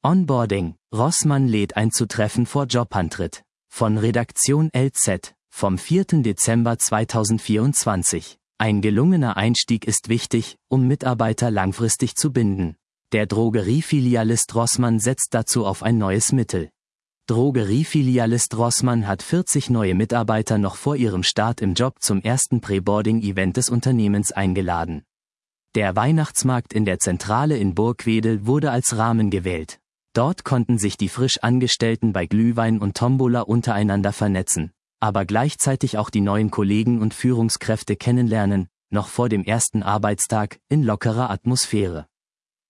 Onboarding, Rossmann lädt ein zu Treffen vor Jobantritt. Von Redaktion LZ, vom 4. Dezember 2024. Ein gelungener Einstieg ist wichtig, um Mitarbeiter langfristig zu binden. Der Drogeriefilialist Rossmann setzt dazu auf ein neues Mittel. Drogeriefilialist Rossmann hat 40 neue Mitarbeiter noch vor ihrem Start im Job zum ersten Preboarding-Event des Unternehmens eingeladen. Der Weihnachtsmarkt in der Zentrale in Burgwedel wurde als Rahmen gewählt. Dort konnten sich die frisch Angestellten bei Glühwein und Tombola untereinander vernetzen, aber gleichzeitig auch die neuen Kollegen und Führungskräfte kennenlernen, noch vor dem ersten Arbeitstag, in lockerer Atmosphäre.